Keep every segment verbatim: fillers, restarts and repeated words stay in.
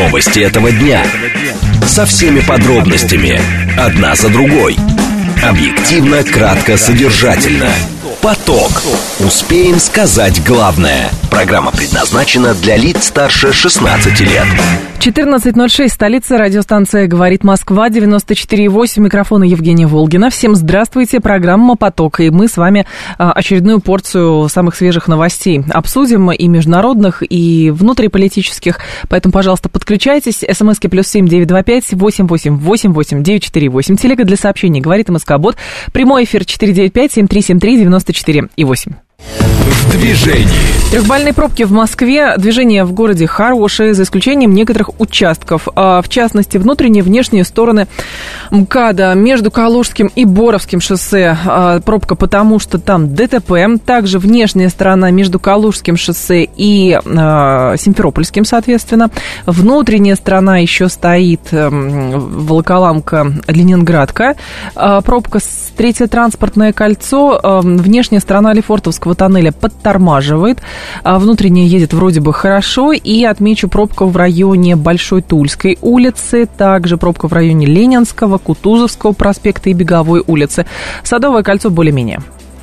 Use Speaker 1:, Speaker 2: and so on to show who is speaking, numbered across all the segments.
Speaker 1: Новости этого дня. Со всеми подробностями. Одна за другой. Объективно, кратко, содержательно. Поток. Успеем сказать главное. Программа предназначена для лиц старше шестнадцати лет.
Speaker 2: четырнадцать ноль шесть, столица, радиостанция «Говорит Москва», девяносто четыре и восемь, микрофона Евгения Волгина. Всем здравствуйте, программа «Поток», и мы с вами очередную порцию самых свежих новостей обсудим, и международных, и внутриполитических, поэтому, пожалуйста, подключайтесь, смски плюс семь девять два пять восемь восемь восемь восемь девять четыре восемь, телега для сообщений «Говорит МСК-бот», прямой эфир четыре девять пять семь три семь три девяносто четыре и восемь.
Speaker 1: В движении.
Speaker 2: Трехбальные пробки в Москве. Движение в городе хорошее, за исключением некоторых участков. В частности, внутренние и внешние стороны МКАДа между Калужским и Боровским шоссе. Пробка потому, что там ДТП. Также внешняя сторона между Калужским шоссе и Симферопольским, соответственно. Внутренняя сторона еще стоит Волоколамка-Ленинградка. Пробка с третье транспортное кольцо. Внешняя сторона Лефортовского тоннеля подтормаживает. Внутренняя едет вроде бы хорошо. И отмечу пробку в районе Большой Тульской улицы. Также пробка в районе Ленинского, Кутузовского проспекта и Беговой улицы. Садовое кольцо более-менее.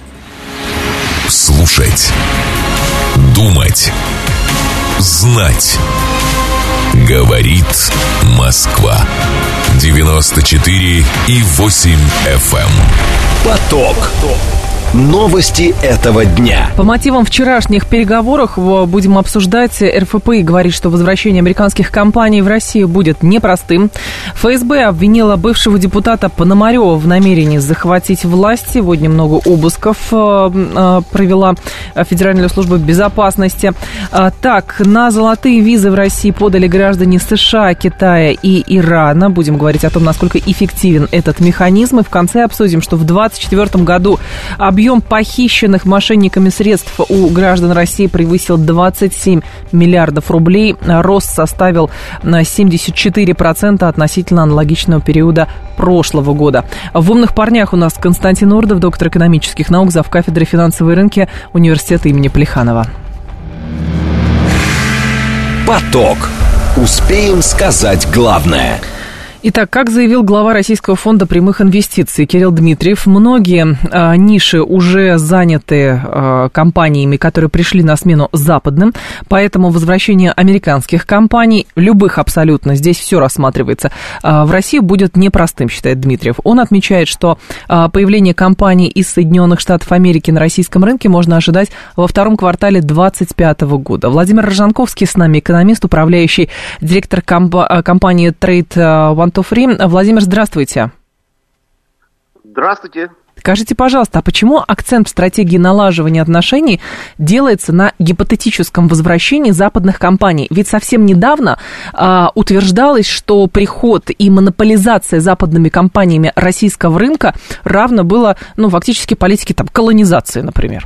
Speaker 1: Слушать. Думать. Знать. Говорит Москва. девяносто четыре и восемь эф эм. Поток. Новости этого дня.
Speaker 2: По мотивам вчерашних переговоров будем обсуждать. эр эф пэ говорит, что возвращение американских компаний в Россию будет непростым. эф эс бэ обвинила бывшего депутата Пономарева в намерении захватить власть. Сегодня много обысков провела Федеральная служба безопасности. Так, на золотые визы в России подали граждане США, Китая и Ирана. Будем говорить о том, насколько эффективен этот механизм. И в конце обсудим, что в двадцать четвёртом году объем Объем похищенных мошенниками средств у граждан России превысил двадцать семь миллиардов рублей. Рост составил семьдесят четыре процента относительно аналогичного периода прошлого года. В «Умных парнях» у нас Константин Урдов, доктор экономических наук, завкафедры финансовые рынки университета имени Плеханова.
Speaker 1: Поток. Успеем сказать главное.
Speaker 2: Итак, как заявил глава Российского фонда прямых инвестиций Кирилл Дмитриев, многие а, ниши уже заняты а, компаниями, которые пришли на смену западным, поэтому возвращение американских компаний, любых абсолютно, здесь все рассматривается, а, в России будет непростым, считает Дмитриев. Он отмечает, что а, появление компаний из Соединенных Штатов Америки на российском рынке можно ожидать во втором квартале двадцать пятого года. Владимир Рожанковский с нами, экономист, управляющий директор комп- компании Trade One Владимир, здравствуйте.
Speaker 3: Здравствуйте.
Speaker 2: Скажите, пожалуйста, а почему акцент в стратегии налаживания отношений делается на гипотетическом возвращении западных компаний? Ведь совсем недавно а, утверждалось, что приход и монополизация западными компаниями российского рынка равно было, ну, фактически политике там, колонизации, например.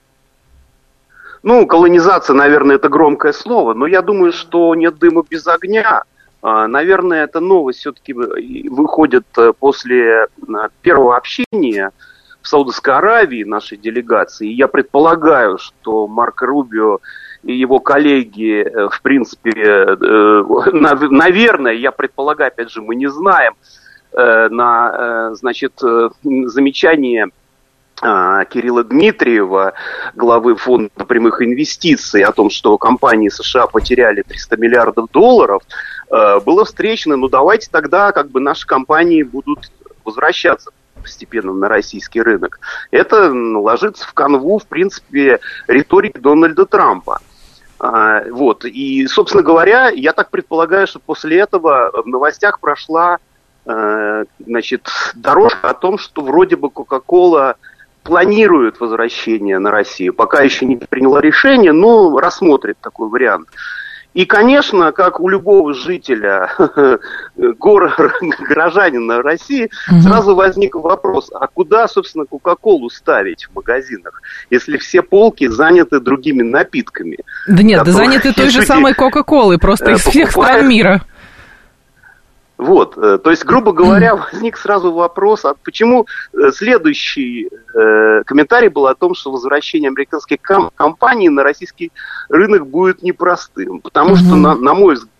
Speaker 3: Ну, колонизация, наверное, это громкое слово, но я думаю, что нет дыма без огня. Наверное, эта новость все-таки выходит после первого общения в Саудовской Аравии нашей делегации. И я предполагаю, что Марко Рубио и его коллеги, в принципе, наверное, я предполагаю, опять же, мы не знаем, на, значит, замечание Кирилла Дмитриева, главы фонда прямых инвестиций, о том, что компании США потеряли триста миллиардов долларов, было встречено, ну давайте тогда как бы наши компании будут возвращаться постепенно на российский рынок. Это ложится в канву, в принципе, риторики Дональда Трампа. Вот. И, собственно говоря, я так предполагаю, что после этого в новостях прошла, значит, дорожка о том, что вроде бы Coca-Cola планирует возвращение на Россию. Пока еще не приняла решение, но рассмотрит такой вариант. И, конечно, как у любого жителя, города, горожанина России, угу. сразу возник вопрос, а куда, собственно, Кока-Колу ставить в магазинах, если все полки заняты другими напитками?
Speaker 2: Да нет, да заняты той же самой Кока-Колой, просто из всех стран мира.
Speaker 3: Вот, то есть, грубо говоря, возник сразу вопрос, а почему следующий э, комментарий был о том, что возвращение американских ком- компаний на российский рынок будет непростым. Потому mm-hmm. что, на, на мой взгляд,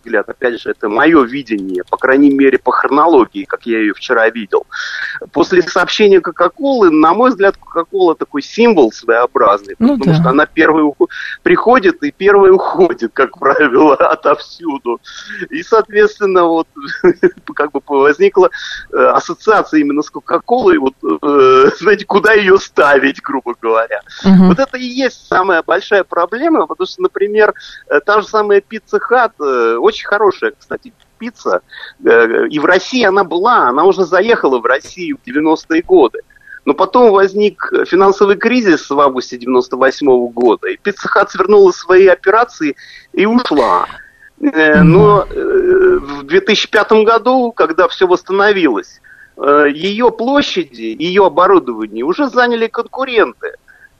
Speaker 3: взгляд, опять же, это мое видение, по крайней мере, по хронологии, как я ее вчера видел. После сообщения Кока-Колы, на мой взгляд, Кока-Кола такой символ своеобразный, ну, потому да. что она первая уход... приходит и первая уходит, как правило, отовсюду. И, соответственно, вот как бы возникла ассоциация именно с Кока-Колой, вот, знаете, куда ее ставить, грубо говоря. Угу. Вот это и есть самая большая проблема, потому что, например, та же самая Pizza Hut, очень хорошая, кстати, пицца, и в России она была, она уже заехала в Россию в девяностые годы. Но потом возник финансовый кризис в августе девяносто восьмого года, и Pizza Hut свернула свои операции и ушла. Но в две тысячи пятом году, когда все восстановилось, ее площади, ее оборудование уже заняли конкуренты.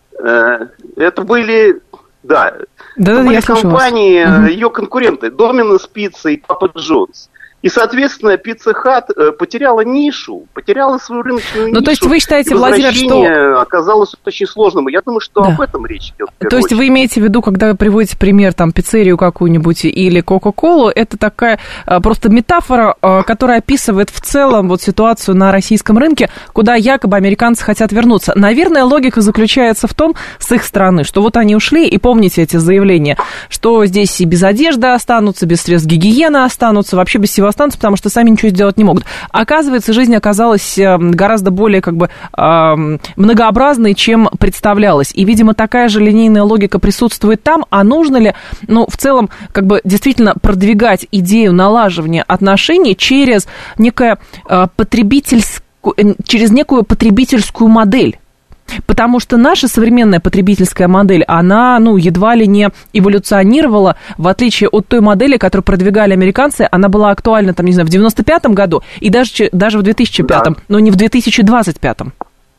Speaker 3: Это были, да,
Speaker 2: да,
Speaker 3: это были
Speaker 2: я
Speaker 3: компании,
Speaker 2: угу.
Speaker 3: ее конкуренты, Domino's Pizza и Papa John's. И, соответственно, Pizza Hut потеряла нишу, потеряла свою рыночную нишу.
Speaker 2: Ну, то есть вы считаете, Владимир, что...
Speaker 3: оказалось очень сложным. Я думаю, что да. об этом речь идет.
Speaker 2: То есть очередь. Вы имеете в виду, когда вы приводите пример, там, пиццерию какую-нибудь или Кока-Колу, это такая просто метафора, которая описывает в целом вот ситуацию на российском рынке, куда якобы американцы хотят вернуться. Наверное, логика заключается в том, с их стороны, что вот они ушли, и помните эти заявления, что здесь и без одежды останутся, без средств гигиены останутся, вообще без всего останутся, потому что сами ничего сделать не могут. Оказывается, жизнь оказалась гораздо более как бы многообразной, чем представлялось. И, видимо, такая же линейная логика присутствует там. А нужно ли, ну, в целом, как бы действительно продвигать идею налаживания отношений через некое потребительскую, через некую потребительскую модель? Потому что наша современная потребительская модель, она, ну, едва ли не эволюционировала, в отличие от той модели, которую продвигали американцы, она была актуальна, там, не знаю, в девяносто пятом году и даже, даже в две тысячи пятом, да. но не в две тысячи двадцать пятом.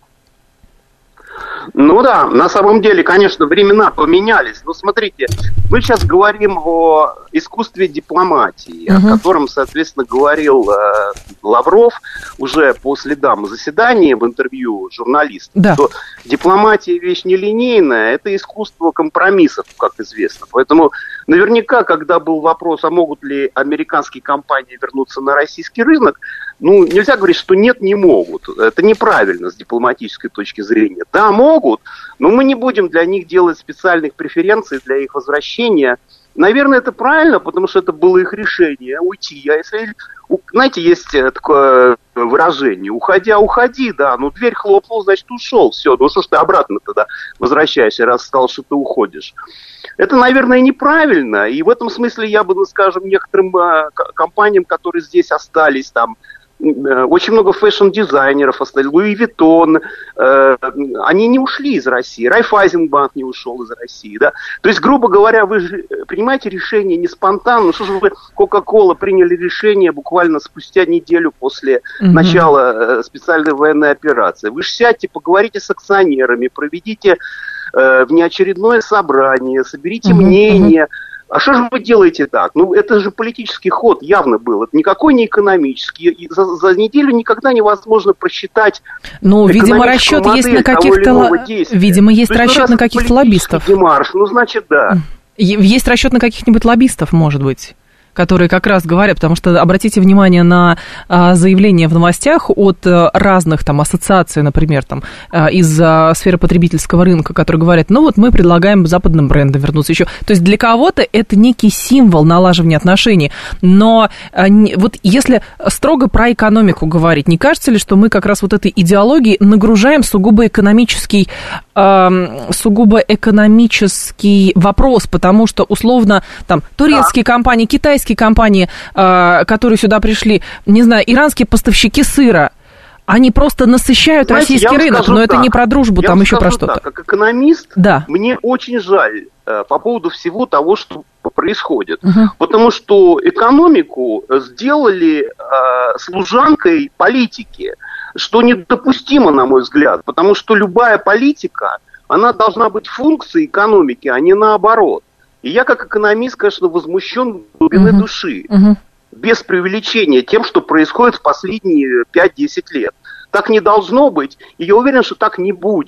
Speaker 3: Ну да, на самом деле, конечно, времена поменялись. Но смотрите, мы сейчас говорим о искусстве дипломатии, uh-huh. о котором, соответственно, говорил э, Лавров уже по следам заседания в интервью журналистам, да. что дипломатия вещь нелинейная, это искусство компромиссов, как известно. Поэтому наверняка, когда был вопрос, а могут ли американские компании вернуться на российский рынок, ну, нельзя говорить, что нет, не могут. Это неправильно с дипломатической точки зрения. Да, могут, но мы не будем для них делать специальных преференций для их возвращения. Наверное, это правильно, потому что это было их решение уйти. А если, знаете, есть такое выражение: уходя, уходи, да, ну дверь хлопнул, значит, ушел, все, ну что ж ты обратно тогда возвращаешься, раз сказал, что ты уходишь. Это, наверное, неправильно, и в этом смысле я бы, ну, скажем, некоторым э, компаниям, которые здесь остались, там, очень много фэшн-дизайнеров остались, Луи Виттон, э, они не ушли из России, Райффайзенбанк не ушел из России, да. То есть, грубо говоря, вы же принимаете решение не спонтанно, ну что же вы, Кока-Кола, приняли решение буквально спустя неделю после mm-hmm. начала э, специальной военной операции. Вы же сядьте, поговорите с акционерами, проведите э, внеочередное собрание, соберите mm-hmm. мнение. А что же вы делаете так? Ну, это же политический ход явно был. Это никакой не экономический. И за, за неделю никогда невозможно просчитать.
Speaker 2: Ну, видимо, расчет есть на каких-то... Видимо, есть есть расчет на каких-то лоббистов.
Speaker 3: Демарш, ну, значит, да.
Speaker 2: Есть расчет на каких-нибудь лоббистов, может быть, которые как раз говорят, потому что обратите внимание на а, заявления в новостях от а, разных там ассоциаций, например, там, а, из а, сферы потребительского рынка, которые говорят, ну вот мы предлагаем западным брендам вернуться еще. То есть для кого-то это некий символ налаживания отношений, но а, не, вот если строго про экономику говорить, не кажется ли, что мы как раз вот этой идеологией нагружаем сугубо экономический, а, сугубо экономический вопрос, потому что условно там турецкие да. компании, китайские компании, которые сюда пришли, не знаю, иранские поставщики сыра, они просто насыщают Знаете, российский рынок, но так. это не про дружбу, я там еще про что-то.
Speaker 3: Так, как экономист,
Speaker 2: да.
Speaker 3: мне очень жаль э, по поводу всего того, что происходит. Угу. Потому что экономику сделали э, служанкой политики, что недопустимо, на мой взгляд, потому что любая политика, она должна быть функцией экономики, а не наоборот. И я, как экономист, конечно, возмущен в глубине uh-huh. души, uh-huh. без преувеличения, тем, что происходит в последние пять-десять лет. Так не должно быть, и я уверен, что так не будет.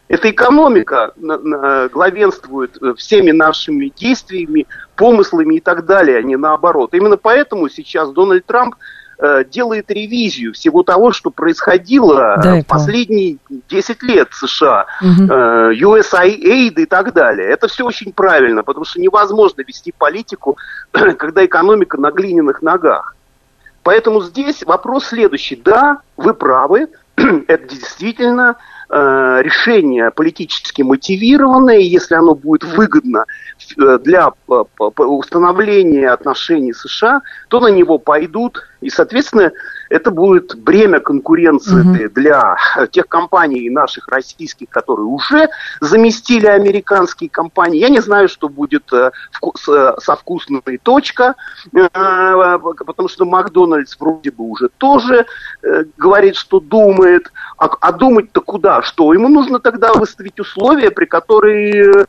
Speaker 3: Эта экономика главенствует всеми нашими действиями, помыслами и так далее, а не наоборот. Именно поэтому сейчас Дональд Трамп делает ревизию всего того, что происходило да, в последние десять лет в США, угу. ю эс эй ай ди и так далее. Это все очень правильно, потому что невозможно вести политику, когда экономика на глиняных ногах. Поэтому здесь вопрос следующий. Да, вы правы, это действительно э, решение политически мотивированное, и если оно будет выгодно для э, установления отношений США, то на него пойдут, и, соответственно, это будет бремя конкуренции mm-hmm. для тех компаний наших российских, которые уже заместили американские компании. Я не знаю, что будет э, вкус, э, со вкусной точка, э, потому что Макдональдс вроде бы уже тоже э, говорит, что думает. А, а думать-то куда? Что? Ему нужно тогда выставить условия, при которых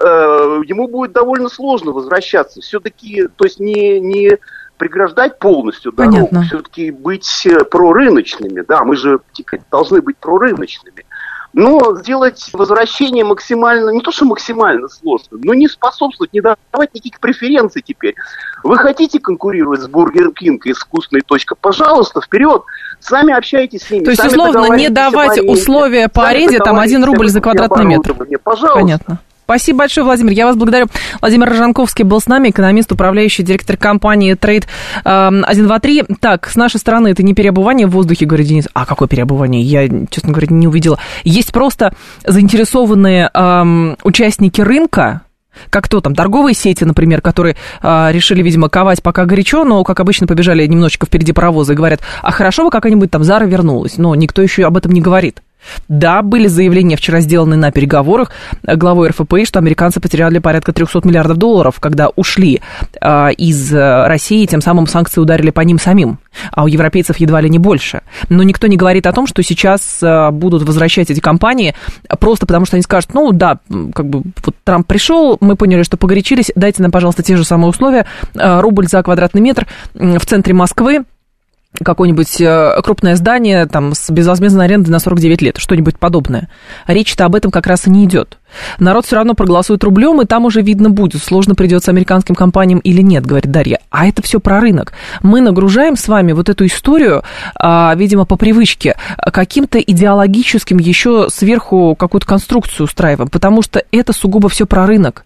Speaker 3: э, ему будет довольно сложно возвращаться. Все-таки, то есть не... не преграждать полностью дорогу, понятно. Все-таки быть прорыночными, да, мы же должны быть прорыночными, но сделать возвращение максимально, не то что максимально сложно, но не способствовать, не давать никаких преференций теперь. Вы хотите конкурировать с Бургер Кинг и с вкусной точкой, пожалуйста, вперед, сами общайтесь с ними.
Speaker 2: То есть, условно, не давать условия по аренде, там один рубль за квадратный метр.
Speaker 3: Пожалуйста.
Speaker 2: Понятно. Спасибо большое, Владимир. Я вас благодарю. Владимир Рожанковский был с нами, экономист, управляющий директор компании Trade один два три. Так, с нашей стороны это не переобувание в воздухе, говорит Денис. А какое переобувание? Я, честно говоря, не увидела. Есть просто заинтересованные эм, участники рынка, как то там, торговые сети, например, которые э, решили, видимо, ковать пока горячо, но, как обычно, побежали немножечко впереди паровоза и говорят, а хорошо бы как-нибудь там Зара вернулась. Но никто еще об этом не говорит. Да, были заявления вчера сделаны на переговорах главой эр эф пэ, что американцы потеряли порядка триста миллиардов долларов, когда ушли э, из России, тем самым санкции ударили по ним самим, а у европейцев едва ли не больше. Но никто не говорит о том, что сейчас э, будут возвращать эти компании просто потому, что они скажут, ну да, как бы вот Трамп пришел, мы поняли, что погорячились, дайте нам, пожалуйста, те же самые условия, э, рубль за квадратный метр э, в центре Москвы, какое-нибудь крупное здание там, с безвозмездной арендой на сорок девять лет, что-нибудь подобное. Речь-то об этом как раз и не идет. Народ все равно проголосует рублем, и там уже видно будет, сложно придется американским компаниям или нет, говорит Дарья. А это все про рынок. Мы нагружаем с вами вот эту историю, видимо, по привычке, каким-то идеологическим еще сверху какую-то конструкцию устраиваем, потому что это сугубо все про рынок.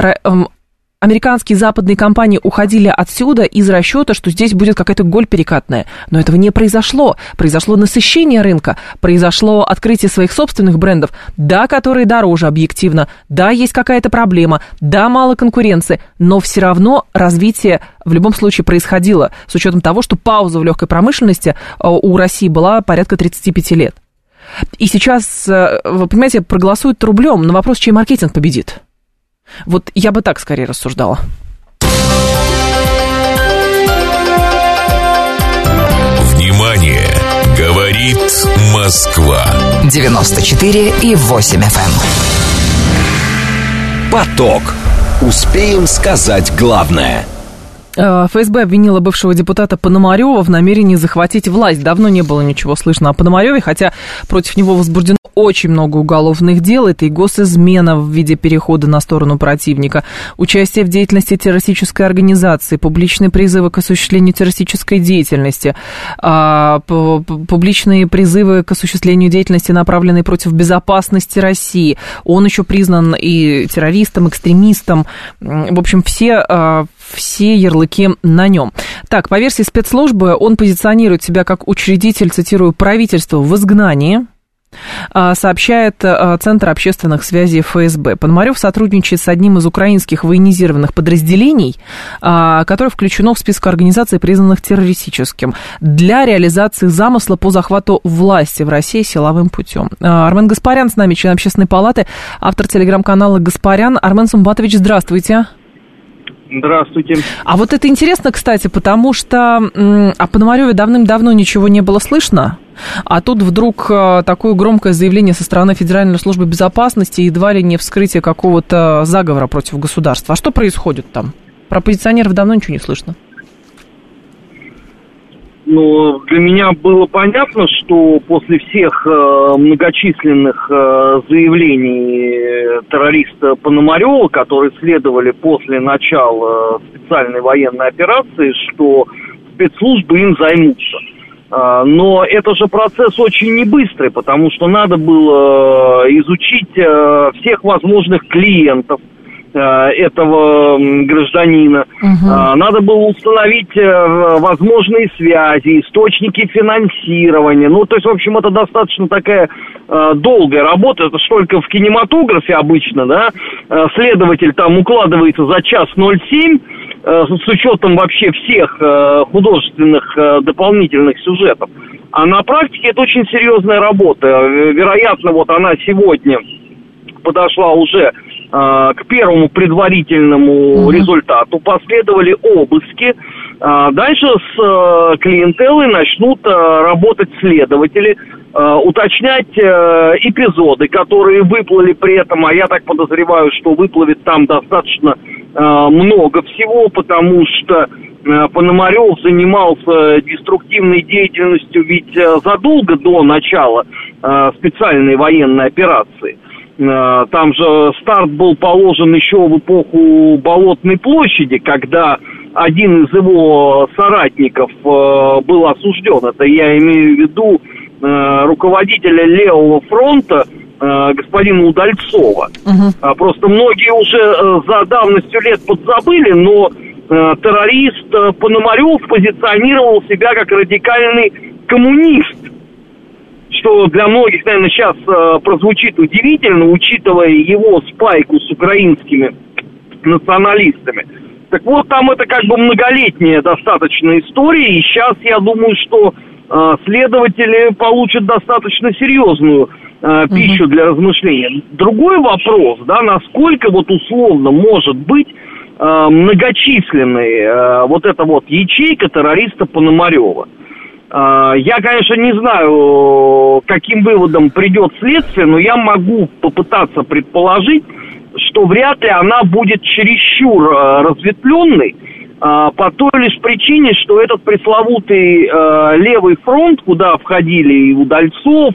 Speaker 2: Американские западные компании уходили отсюда из расчета, что здесь будет какая-то голь перекатная. Но этого не произошло. Произошло насыщение рынка, произошло открытие своих собственных брендов, да, которые дороже объективно, да, есть какая-то проблема, да, мало конкуренции, но все равно развитие в любом случае происходило, с учетом того, что пауза в легкой промышленности у России была порядка тридцать пять лет. И сейчас, вы понимаете, проголосуют рублем, но вопрос, чей маркетинг победит. Вот я бы так скорее рассуждала.
Speaker 1: Внимание! Говорит Москва. девяносто четыре и восемь эф эм. Поток. Успеем сказать главное.
Speaker 2: эф эс бэ обвинила бывшего депутата Пономарёва в намерении захватить власть. Давно не было ничего слышно о Пономарёве, хотя против него возбуждено очень много уголовных дел. Это и госизмена в виде перехода на сторону противника, участие в деятельности террористической организации, публичные призывы к осуществлению террористической деятельности, публичные призывы к осуществлению деятельности, направленные против безопасности России. Он еще признан и террористом, экстремистом. В общем, все... все ярлыки на нем. Так, по версии спецслужбы, он позиционирует себя как учредитель, цитирую, правительства в изгнании, сообщает Центр общественных связей эф эс бэ. Пономарёв сотрудничает с одним из украинских военизированных подразделений, которое включено в список организаций, признанных террористическим, для реализации замысла по захвату власти в России силовым путем. Армен Гаспарян с нами, член Общественной палаты, автор телеграм-канала «Гаспарян». Армен Сумбатович, здравствуйте.
Speaker 4: Здравствуйте.
Speaker 2: А вот это интересно, кстати, потому что о Пономарёве давным-давно ничего не было слышно, а тут вдруг такое громкое заявление со стороны Федеральной службы безопасности, едва ли не вскрытие какого-то заговора против государства. А что происходит там? Про оппозиционеров давно ничего не слышно.
Speaker 4: Ну, для меня было понятно, что после всех э, многочисленных э, заявлений террориста Пономарева, которые следовали после начала специальной военной операции, что спецслужбы им займутся. Э, но это же процесс очень небыстрый, потому что надо было изучить э, всех возможных клиентов этого гражданина. Uh-huh. Надо было установить возможные связи, источники финансирования. Ну, то есть, в общем, это достаточно такая долгая работа. Это ж только в кинематографе обычно, да, следователь там укладывается за час ноль семь с учетом вообще всех художественных дополнительных сюжетов. А на практике это очень серьезная работа. Вероятно, вот она сегодня подошла уже э, к первому предварительному mm-hmm. результату. Последовали обыски. Э, дальше с э, клиентелой начнут э, работать следователи, э, уточнять э, эпизоды, которые выплыли при этом. А я так подозреваю, что выплывет там достаточно э, много всего, потому что э, Пономарев занимался деструктивной деятельностью ведь э, задолго до начала э, специальной военной операции. Там же старт был положен еще в эпоху Болотной площади, когда один из его соратников был осужден. Это я имею в виду руководителя Левого фронта господина Удальцова. Угу. Просто многие уже за давностью лет подзабыли, но террорист Пономарев позиционировал себя как радикальный коммунист, что для многих, наверное, сейчас э, прозвучит удивительно, учитывая его спайку с украинскими националистами. Так вот, там это как бы многолетняя достаточно история, и сейчас я думаю, что э, следователи получат достаточно серьезную э, пищу для размышления. Другой вопрос, да, насколько вот условно может быть э, многочисленной э, вот эта вот ячейка террориста Пономарева. Я, конечно, не знаю, каким выводом придет следствие, но я могу попытаться предположить, что вряд ли она будет чересчур разветвленной, по той лишь причине, что этот пресловутый левый фронт, куда входили и Удальцов,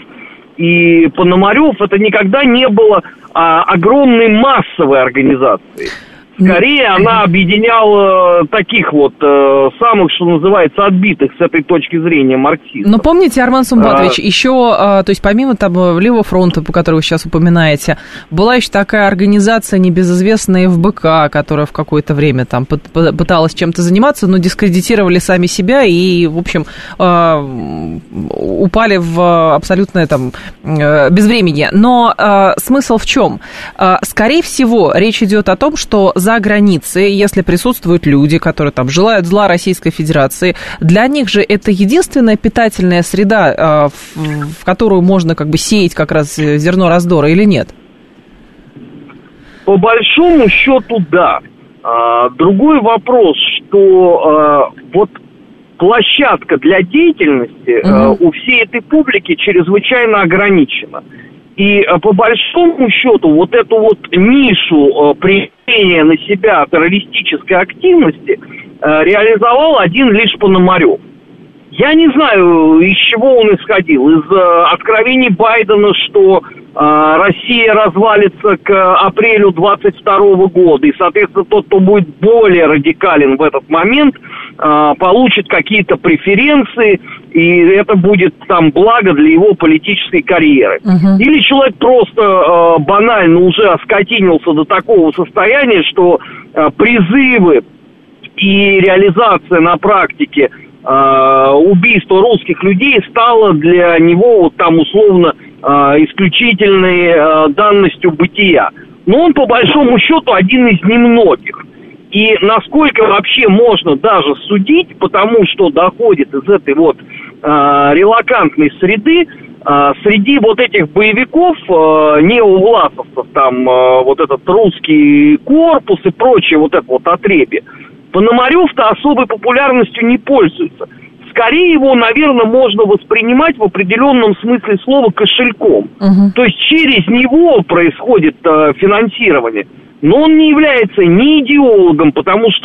Speaker 4: и Пономарев, это никогда не было огромной массовой организацией. Скорее, она объединяла таких вот э, самых, что называется, отбитых с этой точки зрения марксистов.
Speaker 2: Но помните, Арман Сумбатович, а... еще, э, то есть помимо там Левого фронта, по которому вы сейчас упоминаете, была еще такая организация небезызвестная эф бэ ка, которая в какое-то время там пыталась чем-то заниматься, но дискредитировали сами себя и, в общем, э, упали в абсолютное там э, безвременье. Но э, смысл в чем? Э, скорее всего, речь идет о том, что за границей, если присутствуют люди, которые там желают зла Российской Федерации, для них же это единственная питательная среда, в которую можно как бы сеять как раз зерно раздора, или нет?
Speaker 4: По большому счету, да. Другой вопрос, что вот площадка для деятельности угу. у всей этой публики чрезвычайно ограничена. И по большому счету вот эту вот нишу применения на себя террористической активности реализовал один лишь Пономарев. Я не знаю, из чего он исходил. Из откровений Байдена, что Россия развалится к апрелю двадцать второго года, и, соответственно, тот, кто будет более радикален в этот момент, получит какие-то преференции, и это будет там благо для его политической карьеры. Uh-huh. Или человек просто э, банально уже оскотинился до такого состояния, что э, призывы и реализация на практике э, убийства русских людей стало для него вот там условно э, исключительной э, данностью бытия. Но он по большому счету один из немногих. И насколько вообще можно даже судить, потому что доходит из этой вот э, релакантной среды, э, среди вот этих боевиков, э, неовласовцев, там э, вот этот русский корпус и прочее вот это вот отребье, Пономарев-то особой популярностью не пользуется. Скорее его, наверное, можно воспринимать в определенном смысле слова кошельком. Угу. То есть через него происходит э, финансирование. Но он не является ни идеологом, потому что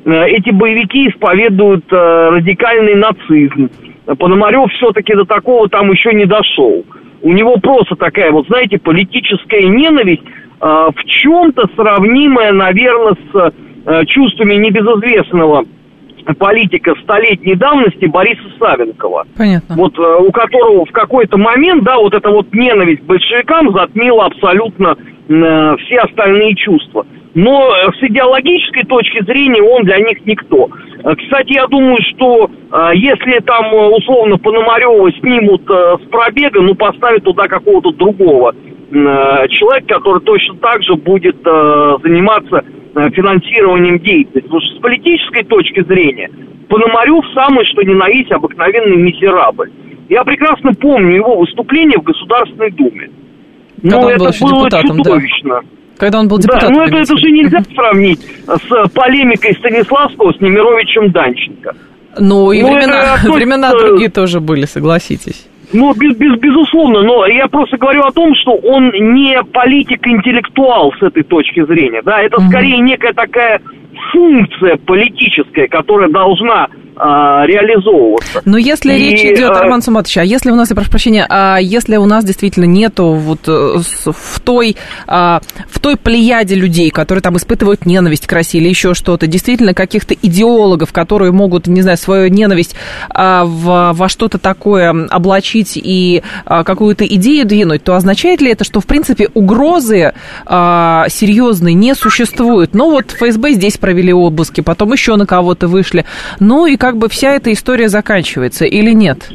Speaker 4: эти боевики исповедуют радикальный нацизм. Пономарев все-таки до такого там еще не дошел. У него просто такая, вот знаете, политическая ненависть, в чем-то сравнимая, наверное, с чувствами небезызвестного политика столетней давности Бориса Савенкова.
Speaker 2: Понятно.
Speaker 4: Вот у которого в какой-то момент, да, вот эта вот ненависть к большевикам затмила абсолютно э, все остальные чувства. Но с идеологической точки зрения он для них никто. Кстати, я думаю, что э, если там условно Пономарева снимут э, с пробега, ну, поставят туда какого-то другого э, человека, который точно так же будет э, заниматься финансированием деятельности. Потому что с политической точки зрения Пономарев самый что ни на есть обыкновенный мизерабль. Я прекрасно помню его выступление в Государственной Думе.
Speaker 2: Но
Speaker 4: ну,
Speaker 2: это было
Speaker 4: чудовищно.
Speaker 2: Да. Когда он был депутатом.
Speaker 4: Да, но это, это же нельзя сравнить с полемикой Станиславского с Немировичем Данченко.
Speaker 2: Ну и
Speaker 4: ну,
Speaker 2: времена,
Speaker 4: это,
Speaker 2: времена
Speaker 4: есть,
Speaker 2: другие тоже были, согласитесь.
Speaker 4: Ну, без, без, безусловно, но я просто говорю о том, что он не политик-интеллектуал с этой точки зрения, да, это mm-hmm. скорее некая такая функция политическая, которая должна а, реализовываться.
Speaker 2: Но если и, речь идет, а... Арман Суматович, а если у нас, я прошу прощения, а если у нас действительно нету вот в той, а, в той плеяде людей, которые там испытывают ненависть к России или еще что-то, действительно каких-то идеологов, которые могут, не знаю, свою ненависть а, в, во что-то такое облачить и а, какую-то идею двинуть, то означает ли это, что, в принципе, угрозы а, серьезной не существует? Ну вот ФСБ здесь провели обыски, потом еще на кого-то вышли, ну и как бы вся эта история заканчивается или нет?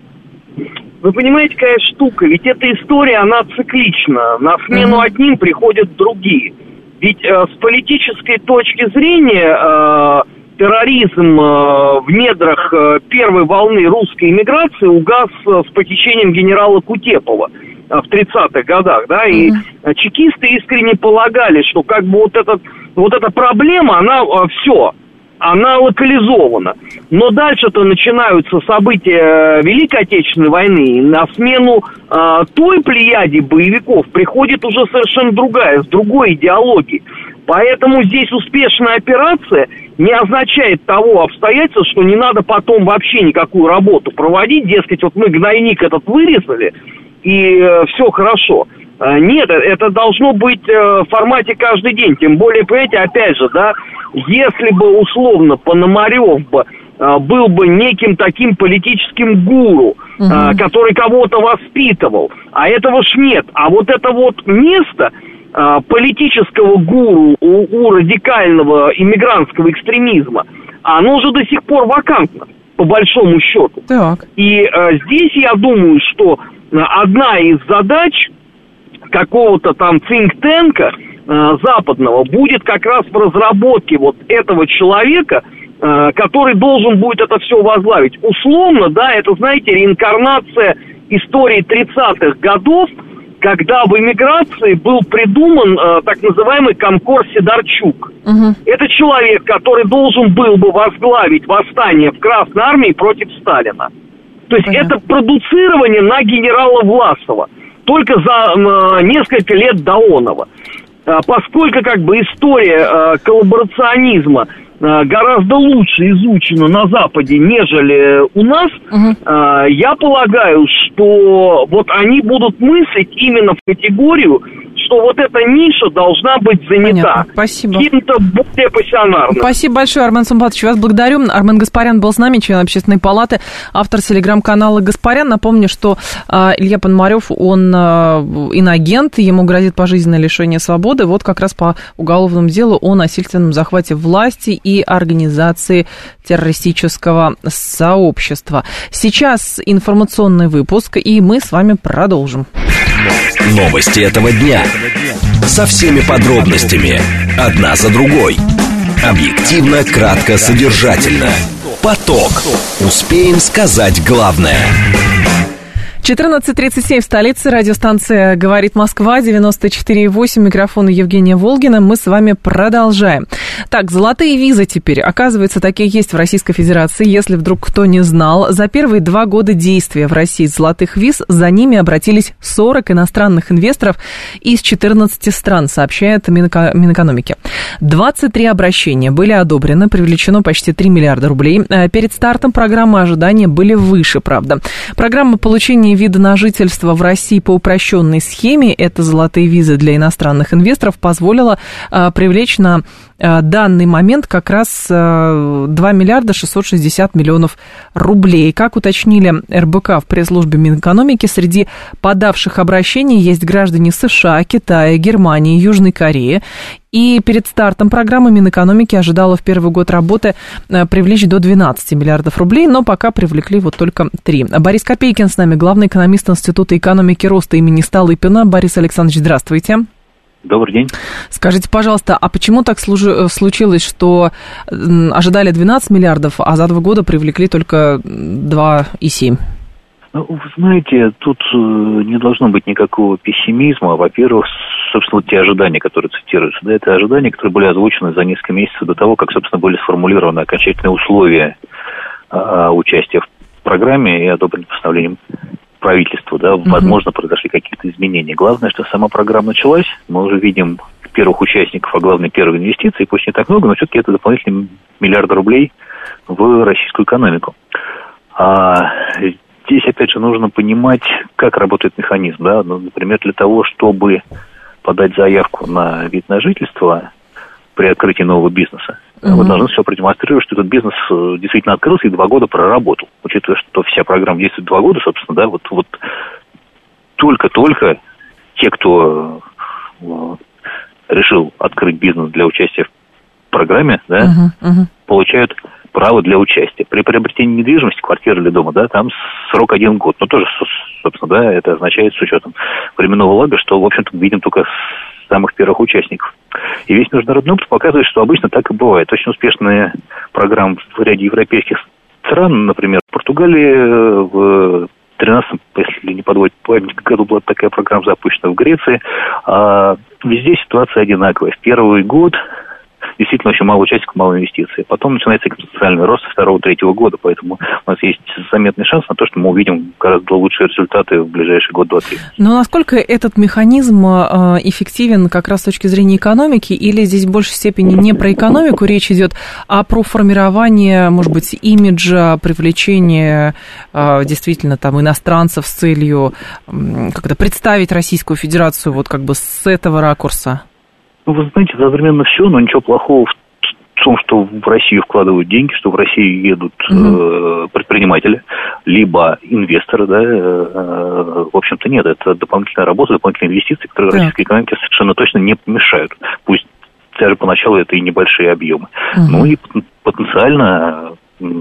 Speaker 4: Вы понимаете, какая штука, ведь эта история, она циклична, на смену mm-hmm. одним приходят другие. Ведь э, с политической точки зрения э, терроризм э, в недрах э, первой волны русской эмиграции угас э, с похищением генерала Кутепова э, в тридцатых годах, да, и mm-hmm. чекисты искренне полагали, что как бы вот, этот, вот эта проблема, она э, все, она локализована. Но дальше-то начинаются события Великой Отечественной войны, и на смену э, той плеяде боевиков приходит уже совершенно другая, с другой идеологией. Поэтому здесь успешная операция не означает того обстоятельства, что не надо потом вообще никакую работу проводить, дескать, вот мы гнойник этот вырезали, и э, все хорошо. Э, нет, это должно быть э, в формате каждый день. Тем более, понимаете, опять же, да, если бы условно Пономарев бы э, был бы неким таким политическим гуру, угу. э, который кого-то воспитывал, а этого ж нет. А вот это вот место э, политического гуру у, у радикального иммигрантского экстремизма, оно уже до сих пор вакантно, по большому счету.
Speaker 2: Так.
Speaker 4: И э, здесь я думаю, что одна из задач какого-то там think-танка э, западного будет как раз в разработке вот этого человека, э, который должен будет это все возглавить. Условно, да, это, знаете, реинкарнация истории тридцатых годов, когда в эмиграции был придуман э, так называемый Комкор Сидорчук. Угу. Это человек, который должен был бы возглавить восстание в Красной Армии против Сталина. То есть Понятно. Это продуцирование на генерала Власова, только за э, несколько лет до оного. Э, поскольку как бы история э, коллаборационизма э, гораздо лучше изучена на Западе, нежели у нас, угу. э, я полагаю, что вот они будут мыслить именно в категорию, что вот эта ниша должна быть занята кем-то более пассионарным.
Speaker 2: Спасибо большое, Армен Сумбатович, вас благодарю. Армен Гаспарян был с нами, член Общественной палаты, автор телеграм-канала «Гаспарян». Напомню, что а, Илья Пономарев, он а, иноагент, ему грозит пожизненное лишение свободы. Вот как раз по уголовному делу о насильственном захвате власти и организации террористического сообщества. Сейчас информационный выпуск, и мы с вами продолжим.
Speaker 1: Новости этого дня. Со всеми подробностями. Одна за другой. Объективно, кратко, содержательно. Поток. Успеем сказать главное.
Speaker 2: четырнадцать тридцать семь в столице. Радиостанция «Говорит Москва», девяносто четыре и восемь. Микрофон Евгения Волгина. Мы с вами продолжаем. Так, золотые визы теперь. Оказывается, такие есть в Российской Федерации. Если вдруг кто не знал, за первые два года действия в России золотых виз за ними обратились сорок иностранных инвесторов из четырнадцати стран, сообщает Минэко- Минэкономики. двадцать три обращения были одобрены, привлечено почти три миллиарда рублей. Перед стартом программы ожидания были выше, правда. Программа получения вида на жительство в России по упрощенной схеме, это золотые визы для иностранных инвесторов, позволила а, привлечь на а, данный момент как раз а, два миллиарда шестьсот шестьдесят миллионов рублей. Как уточнили эр бэ ка в пресс-службе Минэкономики, среди подавших обращений есть граждане США, Китая, Германии, Южной Кореи. И перед стартом программы Минэкономики ожидала в первый год работы привлечь до двенадцати миллиардов рублей, но пока привлекли вот только три. Борис Копейкин с нами, главный экономист Института экономики роста имени Столыпина. Борис Александрович, здравствуйте.
Speaker 5: Добрый день.
Speaker 2: Скажите, пожалуйста, а почему так случилось, что ожидали двенадцать миллиардов, а за два года привлекли только два и семь?
Speaker 5: Ну, вы знаете, тут не должно быть никакого пессимизма. Во-первых, собственно, те ожидания, которые цитируются, да, это ожидания, которые были озвучены за несколько месяцев до того, как, собственно, были сформулированы окончательные условия а, участия в программе и одобрены постановлением правительства, да, возможно, произошли какие-то изменения. Главное, что сама программа началась, мы уже видим первых участников, а главное, первые инвестиции, пусть не так много, но все-таки это дополнительные миллиарды рублей в российскую экономику. А здесь, опять же, нужно понимать, как работает механизм, да, ну, например, для того, чтобы подать заявку на вид на жительство при открытии нового бизнеса, uh-huh. вы должны все продемонстрировать, что этот бизнес действительно открылся и два года проработал. Учитывая, что вся программа действует два года, собственно, да, вот, вот только-только те, кто э, решил открыть бизнес для участия в программе, да, uh-huh. Uh-huh. получают право для участия. При приобретении недвижимости, квартиры или дома, да, там срок один год. Но тоже, собственно, да, это означает с учетом временного лага, что, в общем-то, мы видим только самых первых участников. И весь международный опыт показывает, что обычно так и бывает. Очень успешные программы в ряде европейских стран, например, в Португалии, в тринадцатом, если не подводить память, году была такая программа запущена, в Греции. А везде ситуация одинаковая. В первый год действительно очень мало участников, мало инвестиций. Потом начинается экспоненциальный рост со второго-третьего года, поэтому у нас есть заметный шанс на то, что мы увидим гораздо лучшие результаты в ближайший год, два-три.
Speaker 2: Но насколько этот механизм эффективен как раз с точки зрения экономики, или здесь в большей степени не про экономику речь идет, а про формирование, может быть, имиджа, привлечение действительно там иностранцев с целью как-то представить Российскую Федерацию вот как бы с этого ракурса?
Speaker 5: Ну, вы знаете, одновременно все, но ничего плохого в том, что в Россию вкладывают деньги, что в Россию едут uh-huh. э, предприниматели, либо инвесторы, да, э, в общем-то нет, это дополнительная работа, дополнительные инвестиции, которые yeah. российской экономике совершенно точно не помешают, пусть даже поначалу это и небольшие объемы. Uh-huh. Ну и потенциально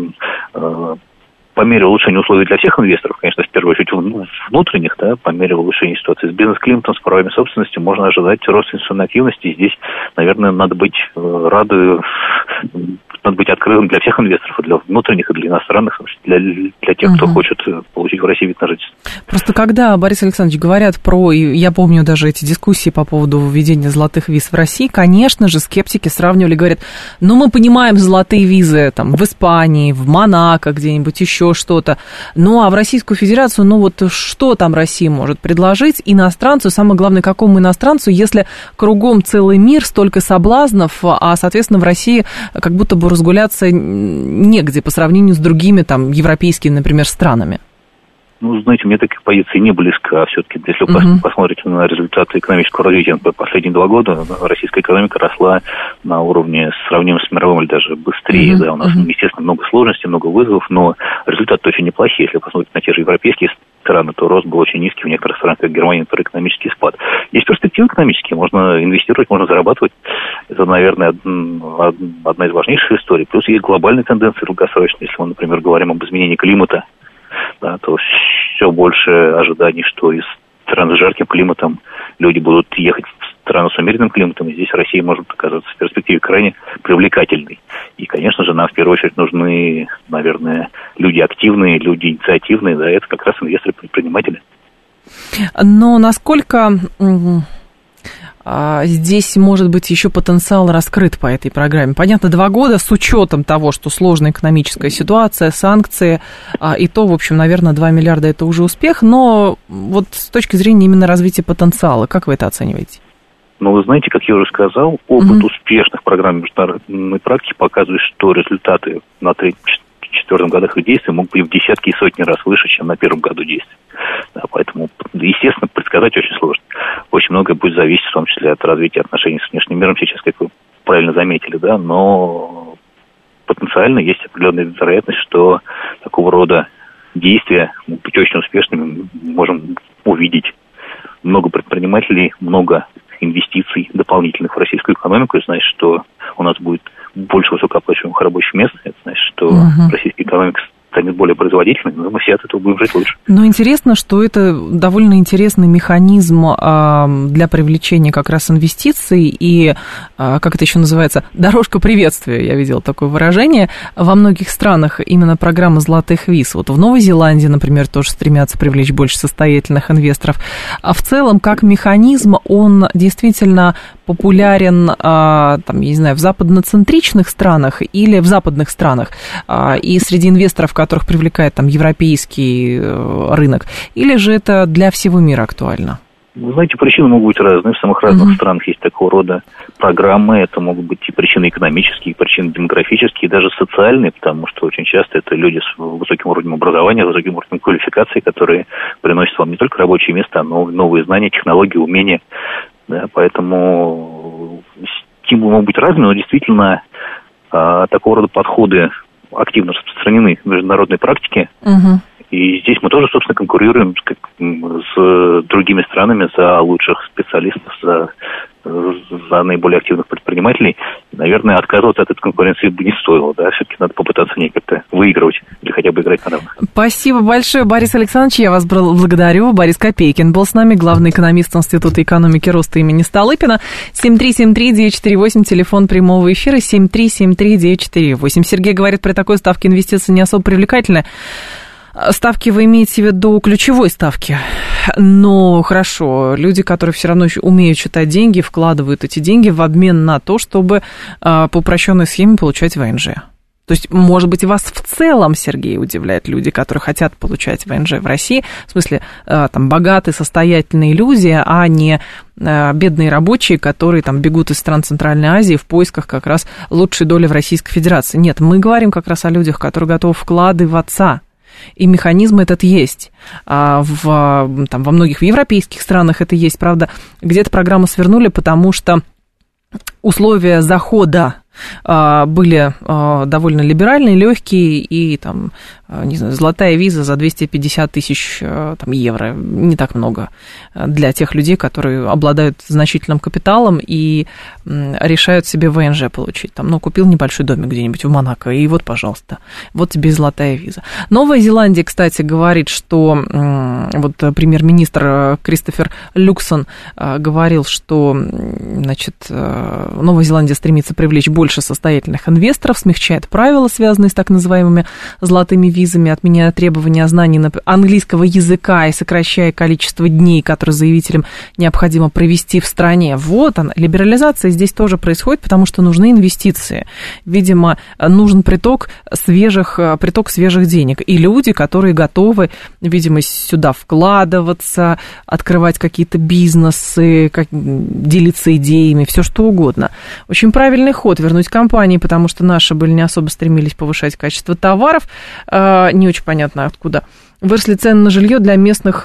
Speaker 5: э, по мере улучшения условий для всех инвесторов, конечно, в первую очередь внутренних, да, по мере улучшения ситуации с бизнес-климатом, с правами собственности, можно ожидать рост инвестиционной активности. И здесь, наверное, надо быть рады, надо быть открытым для всех инвесторов, и для внутренних, и для иностранных, для, для тех, кто uh-huh. хочет получить в России вид на жительство.
Speaker 2: Просто когда, Борис Александрович, говорят про, и я помню даже эти дискуссии по поводу введения золотых виз в России, конечно же, скептики сравнивали, говорят, ну, мы понимаем золотые визы там в Испании, в Монако, где-нибудь еще что-то. Ну, а в Российскую Федерацию, ну, вот что там Россия может предложить иностранцу, самое главное, какому иностранцу, если кругом целый мир, столько соблазнов, а, соответственно, в России как будто бы разгуляться негде по сравнению с другими, там, европейскими, например, странами?
Speaker 5: Ну, знаете, мне такая позиция не близка. Все-таки, если вы uh-huh. посмотрите на результаты экономического развития последние два года, российская экономика росла на уровне сравнимом с мировым или даже быстрее. Uh-huh. Да, у нас, uh-huh. естественно, много сложностей, много вызовов, но результаты очень неплохие. Если посмотреть на те же европейские страны, то рост был очень низкий. В некоторых странах, как Германия, например, экономический спад. Есть перспективы экономические. Можно инвестировать, можно зарабатывать. Это, наверное, одна из важнейших историй. Плюс есть глобальные тенденции долгосрочные. Если мы, например, говорим об изменении климата, да, то все больше ожиданий, что из стран с жарким климатом люди будут ехать в страну с умеренным климатом, и здесь Россия может оказаться в перспективе крайне привлекательной. И, конечно же, нам в первую очередь нужны, наверное, люди активные, активные люди, инициативные, да, это как раз инвесторы-предприниматели.
Speaker 2: Но насколько здесь может быть еще потенциал раскрыт по этой программе? Понятно, два года с учетом того, что сложная экономическая ситуация, санкции, и то, в общем, наверное, два миллиарда это уже успех, но вот с точки зрения именно развития потенциала, как вы это оцениваете?
Speaker 5: Ну, вы знаете, как я уже сказал, опыт mm-hmm. успешных программ международной практики показывает, что результаты на третьем-четвертом годах их действия могут быть в десятки и сотни раз выше, чем на первом году действия. Да, поэтому, естественно, предсказать очень сложно. Очень многое будет зависеть, в том числе от развития отношений с внешним миром сейчас, как вы правильно заметили, да, но потенциально есть определенная вероятность, что такого рода действия могут быть очень успешными. Мы можем увидеть много предпринимателей, много инвестиций дополнительных в российскую экономику. Это значит, что у нас будет больше высокооплачиваемых рабочих мест. Это значит, что uh-huh. российская экономика станет более производительной, но мы все от этого будем жить лучше.
Speaker 2: Но интересно, что это довольно интересный механизм а, для привлечения как раз инвестиций и, а, как это еще называется, дорожка приветствия, я видела такое выражение. Во многих странах именно программа золотых виз. Вот в Новой Зеландии, например, тоже стремятся привлечь больше состоятельных инвесторов. А в целом, как механизм, он действительно популярен, а, там, я не знаю, в западноцентричных странах или в западных странах, а, и среди инвесторов, которых привлекает там европейский рынок, или же это для всего мира актуально?
Speaker 5: Вы знаете, причины могут быть разные. В самых разных uh-huh. странах есть такого рода программы. Это могут быть и причины экономические, и причины демографические, и даже социальные, потому что очень часто это люди с высоким уровнем образования, с высоким уровнем квалификации, которые приносят вам не только рабочие места, но и новые знания, технологии, умения. Да, поэтому стимулы могут быть разными, но действительно а, такого рода подходы активно распространены в международной практике. Uh-huh. И здесь мы тоже, собственно, конкурируем с, как, с другими странами за лучших специалистов, за, за наиболее активных предпринимателей. Наверное, отказываться от этой конкуренции бы не стоило. Да? Все-таки надо попытаться в ней как-то выигрывать или хотя бы играть на равных.
Speaker 2: Спасибо большое, Борис Александрович. Я вас благодарю. Борис Копейкин был с нами, главный экономист Института экономики роста имени Столыпина. семь три семь три девять четыре восемь, телефон прямого эфира семь три семь три девять четыре восемь. Сергей говорит, при такой ставке инвестиции не особо привлекательны. Ставки вы имеете в виду ключевой ставки, но хорошо, люди, которые все равно еще умеют считать деньги, вкладывают эти деньги в обмен на то, чтобы по упрощенной схеме получать ВНЖ. То есть, может быть, вас в целом, Сергей, удивляют люди, которые хотят получать ВНЖ в России, в смысле, там, богатые, состоятельные люди, а не бедные рабочие, которые там бегут из стран Центральной Азии в поисках как раз лучшей доли в Российской Федерации. Нет, мы говорим как раз о людях, которые готовы вкладываться. И механизм этот есть. А в, там, во многих европейских странах это есть. Правда, где-то программу свернули, потому что условия захода а, были а, довольно либеральные, легкие, и там, а, не знаю, золотая виза за двести пятьдесят тысяч а, там, евро, не так много для тех людей, которые обладают значительным капиталом и м, решают себе ВНЖ получить. Там, ну, купил небольшой домик где-нибудь в Монако, и вот, пожалуйста, вот тебе золотая виза. Новая Зеландия, кстати, говорит, что м, вот премьер-министр Кристофер Люксон а, говорил, что, значит, Новая Зеландия стремится привлечь больше состоятельных инвесторов, смягчает правила, связанные с так называемыми золотыми визами, отменяя требования о знании английского языка и сокращая количество дней, которые заявителям необходимо провести в стране. Вот она, либерализация здесь тоже происходит, потому что нужны инвестиции. Видимо, нужен приток свежих, приток свежих денег. И люди, которые готовы, видимо, сюда вкладываться, открывать какие-то бизнесы, как, делиться идеями, все что угодно. Очень правильный ход вернуть компании, потому что наши были не особо стремились повышать качество товаров. Не очень понятно откуда. Выросли цены на жилье, для местных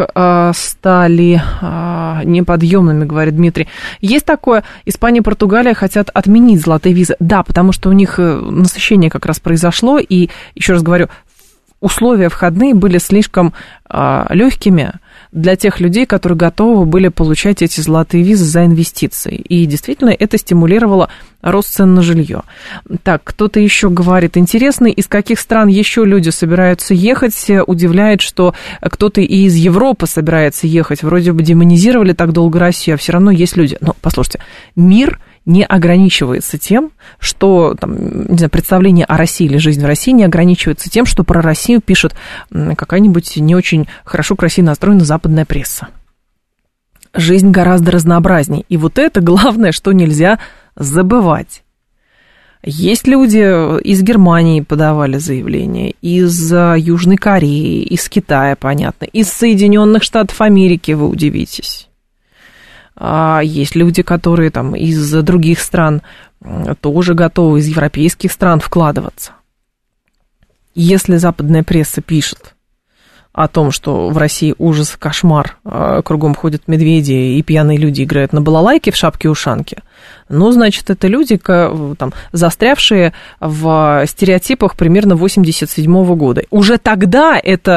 Speaker 2: стали неподъемными, говорит Дмитрий. Есть такое, Испания и Португалия хотят отменить золотые визы. Да, потому что у них насыщение как раз произошло, и, еще раз говорю, условия входные были слишком легкими для тех людей, которые готовы были получать эти золотые визы за инвестиции. И действительно это стимулировало рост цен на жилье. Так, кто-то еще говорит, интересно, из каких стран еще люди собираются ехать. Удивляет, что кто-то и из Европы собирается ехать. Вроде бы демонизировали так долго Россию, а все равно есть люди. Но, послушайте, мир не ограничивается тем, что там, не знаю, представление о России или жизнь в России не ограничивается тем, что про Россию пишет какая-нибудь не очень хорошо к России настроена западная пресса. Жизнь гораздо разнообразнее. И вот это главное, что нельзя забывать. Есть люди, из Германии подавали заявления, из Южной Кореи, из Китая, понятно, из Соединенных Штатов Америки, вы удивитесь. Есть люди, которые там из других стран тоже готовы, из европейских стран вкладываться. Если западная пресса пишет о том, что в России ужас, кошмар, кругом ходят медведи и пьяные люди играют на балалайке в шапке-ушанке, ну, значит, это люди, там, застрявшие в стереотипах примерно восемьдесят седьмого года. Уже тогда это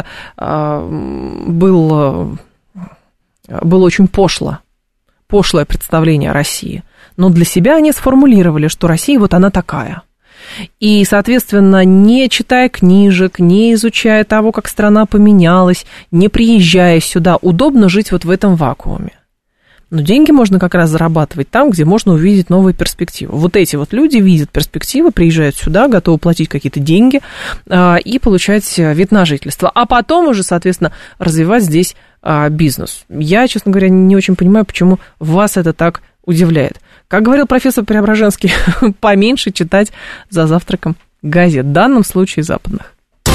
Speaker 2: был, было очень пошло, пошлое представление о России. Но для себя они сформулировали, что Россия вот она такая. И, соответственно, не читая книжек, не изучая того, как страна поменялась, не приезжая сюда, удобно жить вот в этом вакууме. Но деньги можно как раз зарабатывать там, где можно увидеть новые перспективы. Вот эти вот люди видят перспективы, приезжают сюда, готовы платить какие-то деньги а, и получать вид на жительство. А потом уже, соответственно, развивать здесь а, бизнес. Я, честно говоря, не очень понимаю, почему вас это так удивляет. Как говорил профессор Преображенский, поменьше читать за завтраком газет, в данном случае западных.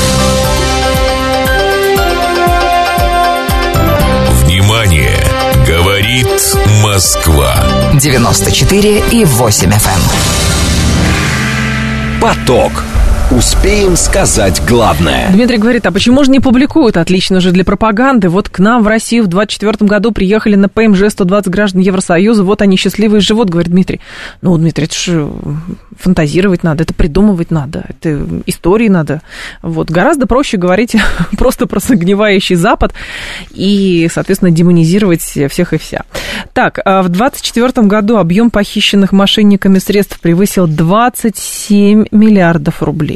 Speaker 1: Внимание! Говорит Москва.
Speaker 6: девяносто четыре и восемь эф эм.
Speaker 1: Поток. Успеем сказать главное.
Speaker 2: Дмитрий говорит, а почему же не публикуют? Отлично же для пропаганды. Вот к нам в Россию в двадцать четвёртом году приехали на пэ эм жэ сто двадцать граждан Евросоюза, вот они счастливые живут, говорит Дмитрий. Ну, Дмитрий, это же фантазировать надо, это придумывать надо, это истории надо. Вот. Гораздо проще говорить просто про загнивающий Запад и, соответственно, демонизировать всех и вся. Так, в двадцать четвёртом году объем похищенных мошенниками средств превысил двадцать семь миллиардов рублей.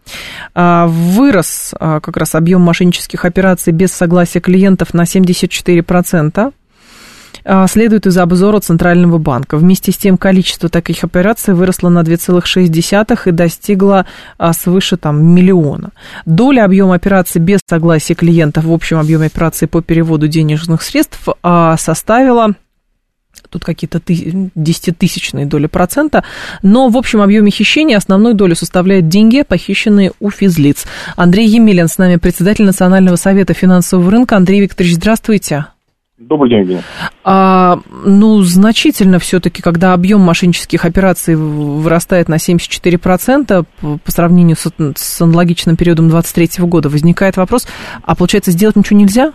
Speaker 2: Вырос как раз объем мошеннических операций без согласия клиентов на семьдесят четыре процента. Следует из обзора Центрального банка. Вместе с тем количество таких операций выросло на две целых шесть десятых и достигло свыше там, миллиона. Доля объема операций без согласия клиентов в общем объеме операций по переводу денежных средств составила... Тут какие-то десятитысячные доли процента, но в общем объеме хищения основную долю составляют деньги, похищенные у физлиц. Андрей Емелин с нами, председатель Национального совета финансового рынка. Андрей Викторович, здравствуйте.
Speaker 7: Добрый день, Евгений.
Speaker 2: А, ну, значительно все-таки, когда объем мошеннических операций вырастает на семьдесят четыре процента по сравнению с, с аналогичным периодом двадцать третьего года, возникает вопрос, а получается сделать ничего нельзя?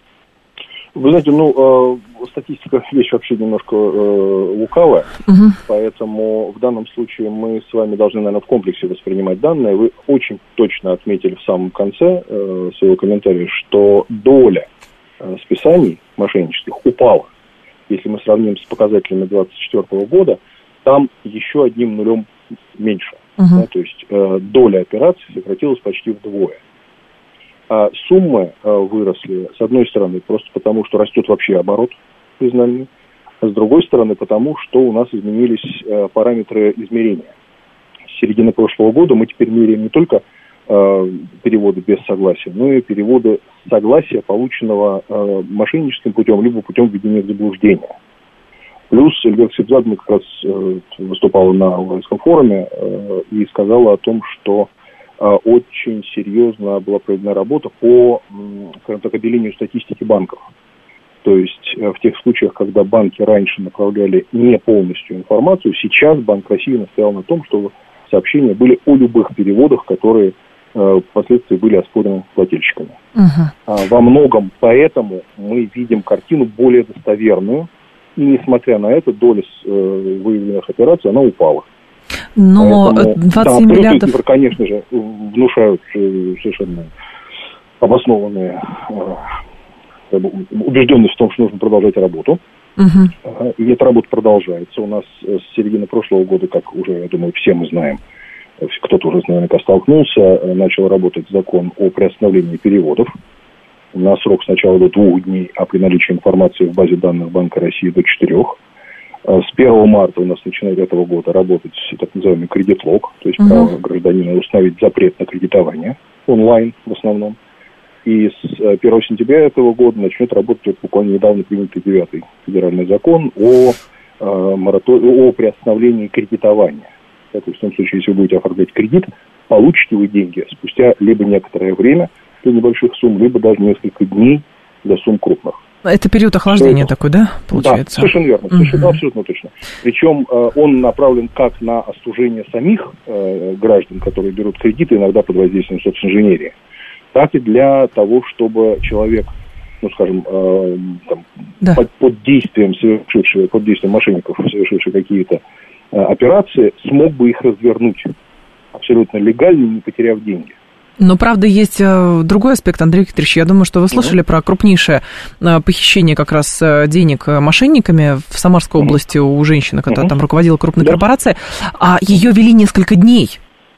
Speaker 7: Вы знаете, ну, э, статистика вещь вообще немножко э, лукавая, угу. Поэтому в данном случае мы с вами должны, наверное, в комплексе воспринимать данные. Вы очень точно отметили в самом конце э, своего комментария, что доля э, списаний мошеннических упала. Если мы сравним с показателями двадцать четвёртого года, там еще одним нулем меньше. Угу. Да, то есть э, доля операций сократилась почти вдвое. А суммы э, выросли, с одной стороны, просто потому, что растет вообще оборот признания, а с другой стороны, потому, что у нас изменились э, параметры измерения. С середины прошлого года мы теперь меряем не только э, переводы без согласия, но и переводы с согласия, полученного э, мошенническим путем, либо путем введения в заблуждение. Плюс Эльвира Сибзадовна как раз э, выступала на Уральском форуме э, и сказала о том, что очень серьезно была проведена работа по, скажем так, обелению статистики банков. То есть в тех случаях, когда банки раньше направляли не полностью информацию, сейчас Банк России настоял на том, что сообщения были о любых переводах, которые э, впоследствии были оспорены плательщиками. Uh-huh. А, во многом поэтому мы видим картину более достоверную, и несмотря на это, доля э, выявленных операций, она упала.
Speaker 2: Но поэтому, двадцать семь
Speaker 7: да,
Speaker 2: миллиардов...
Speaker 7: Цифры, конечно же, внушают совершенно обоснованные э, убежденность в том, что нужно продолжать работу. Uh-huh. И эта работа продолжается. У нас с середины прошлого года, как уже, я думаю, все мы знаем, кто-то уже наверняка столкнулся, начал работать закон о приостановлении переводов на срок сначала до двух дней, а при наличии информации в базе данных Банка России до четырех. С первого марта у нас начинает этого года работать так называемый кредит-лог, то есть uh-huh. право гражданина установить запрет на кредитование онлайн в основном. И с первого сентября этого года начнет работать буквально недавно принятый девятый федеральный закон о, о, о приостановлении кредитования. То есть в том случае, если вы будете оформлять кредит, получите вы деньги спустя либо некоторое время для небольших сумм, либо даже несколько дней для сумм крупных.
Speaker 2: Это период охлаждения такой, да, получается? Да,
Speaker 7: совершенно верно, совершенно, uh-huh. абсолютно точно. Причем э, он направлен как на остужение самих э, граждан, которые берут кредиты, иногда под воздействием социнженерии, так и для того, чтобы человек, ну, скажем, э, там, да. под, под действием совершившего, под действием мошенников, совершивших какие-то э, операции, смог бы их развернуть абсолютно легально, не потеряв деньги.
Speaker 2: Но, правда, есть другой аспект, Андрей Викторович. Я думаю, что вы слышали uh-huh. про крупнейшее похищение как раз денег мошенниками в Самарской uh-huh. области у женщины, которая uh-huh. там руководила крупной да. корпорацией, а ее вели несколько дней.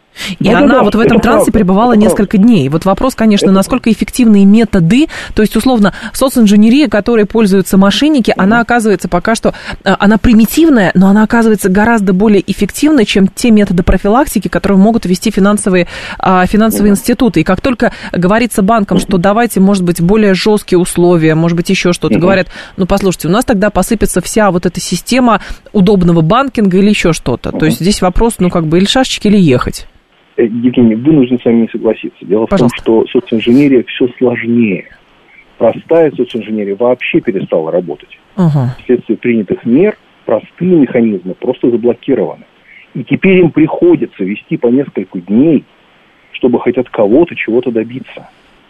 Speaker 2: И да, она да, вот в этом трансе правда, пребывала несколько правда. дней. Вот вопрос, конечно, это насколько эффективные методы, то есть, условно, социнженерия, которой пользуются мошенники, mm-hmm. она оказывается пока что, она примитивная, но она оказывается гораздо более эффективной, чем те методы профилактики, которые могут вести финансовые, финансовые mm-hmm. институты. И как только говорится банкам, mm-hmm. что давайте, может быть, более жесткие условия, может быть, еще что-то, mm-hmm. говорят, ну, послушайте, у нас тогда посыпется вся вот эта система удобного банкинга или еще что-то. Mm-hmm. То есть здесь вопрос, ну, как бы, или шашечки, или ехать.
Speaker 7: Евгений, вынужден с вами не согласиться. Дело Пожалуйста. в том, что социнженерия все сложнее. Простая социнженерия вообще перестала работать. Uh-huh. Вследствие принятых мер простые механизмы просто заблокированы. И теперь им приходится вести по несколько дней, чтобы хоть от кого-то чего-то добиться.